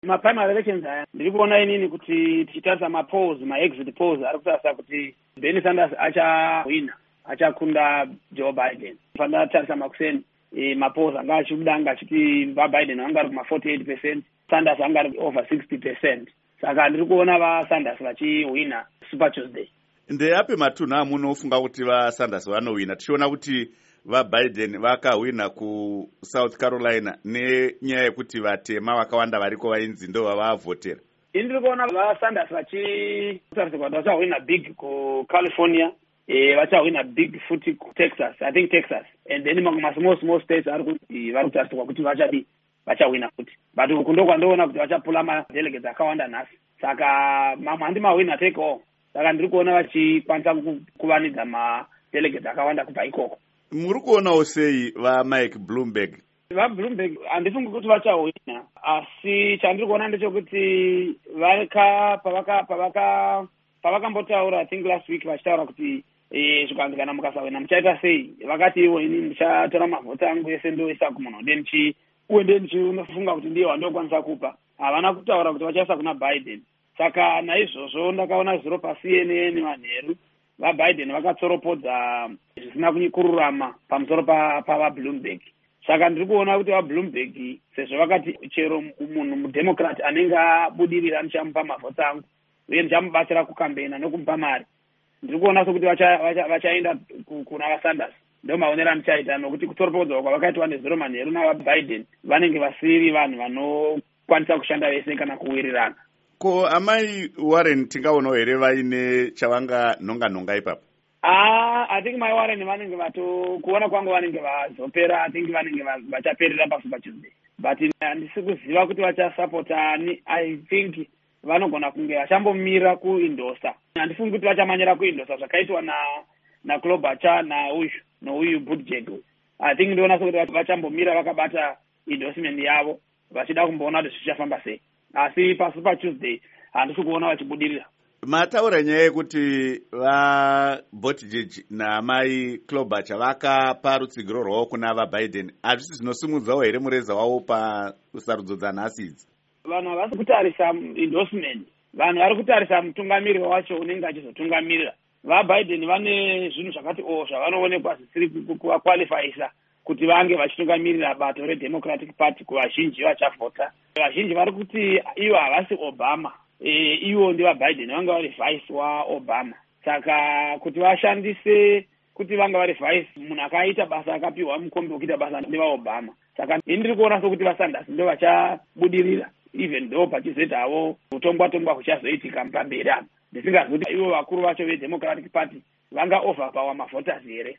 maprimary elections aya ndiri kuona inini kuti tichitarisa mapolls maexit polls ari kutarisa kuti Bernie Sanders achawina, achakunda Joe Biden. Fanira tarisa makuseni mapolls anga achibuda anga achiti vaBiden vanga vari kuma 48%, Sanders anga ari over 60%. Saka ndiri kuona vaSanders vachiwina Super Tuesday. Ndeyapi matunhu amunofunga kuti vaSanders vanowina? Tichiona kuti vaBiden vakawina kuSouth Carolina nenyaya yekuti vatema vakawanda variko vainzi ndo vavavhotera. Ndiri kuona vaSanders vachitarisa kuti vachawina big kuCalifornia, vachawina big futi kuTexas, I think Texas, and then small states vari kutarisirwa kuti vachawina futi. But kundo kwandoona kuti vachapula madelegates akawanda nhasi. Saka mamwe handi mawina take all. Saka ndiri kuona vachikwanisa kuvanidza madelegates akawanda kubva ikoko. Muri kuonawo sei vaMike Bloomberg? VaBloomberg handifungi kuti vachawina, asi chandiri kuona ndechekuti pavakambotaura I think last week vachitaura kuti zvikanzi kana mukasawina muchaita sei, vakati iwo ini ndichatora mavhoti angu ese ndoisa kumunhu uye ndichinofunga kuti ndiye wandokwanisa kupa. Havana kutaura kuti vachaisa kuna Biden. Saka naizvozvo ndakaona zviro paCNN manheru vaBiden vakatsoropodza zvisina kururama pamusoro pavaBloomberg. Saka ndiri kuona kuti vaBloomberg sezvo vakati chero munhu mudemocrat anenge abudirira ndichamupa mavhoti angu uye ndichamubatsira kukambena nokumupa mari, ndiri kuona sokuti vachaenda kuna vaSanders. Ndo maonero andichaita, nokuti kutsoropodzwa kwavakaitwa nezero manheru navaBiden vanenge vasiri vanhu vanokwanisa kushanda vese kana kuwirirana. Ko amai Warren tingaonawo here vaine chavanga nhonga ipapo? I think my Warren vanenge kuona kwangu vanenge vazopera, I think vanenge vachaperera paSuper Tuesday. But handisi kuziva kuti vachasapota ani. I think vanogona kunge vachambomira kuindosa. Handifungi kuti vachamanyira kuindosa zvakaitwa naKlobuchar nouyu Buttigieg. I think ndinoona sokuti vachambomira vakabata endorsement yavo vachida kumboona kuti zvichafamba sei. Asi paSuper Tuesday handisi kuona vachibudirira. Mataura nyaya yekuti vaButtigieg namai Klobuchar vakapa rutsigiro rwavo kuna vaBiden, hazvisi zvinosimudzawo here mureza wavo pasarudzo dzanhasi idzi? Vanhu havasi kutarisa endorsement, vanhu vari kutarisa mutungamiri wacho unenge achizotungamirira. VaBiden vane zvinhu zvakati zvavanoonekwa zvisiri kuvakwalifayisa kuti vange vachitungamirira bato reDemocratic Party kuvazhinji vachavhota. Vazhinji vari kuti ivo havasi Obama, ivo ndivaBiden vanga vari vice waObama. Saka kuti vashandise kuti vanga vari vice munhu akaita basa akapiwa mukombe wekuita basa nevaObama. Saka ndiri kuona sokuti vaSanders ndo vachabudirira, even though pachizoita havo kutongwa kuchazoitika pamberi apa. Ndisingazivi kuti ivo vakuru vacho veDemocratic Party vanga overpower mavhoters here.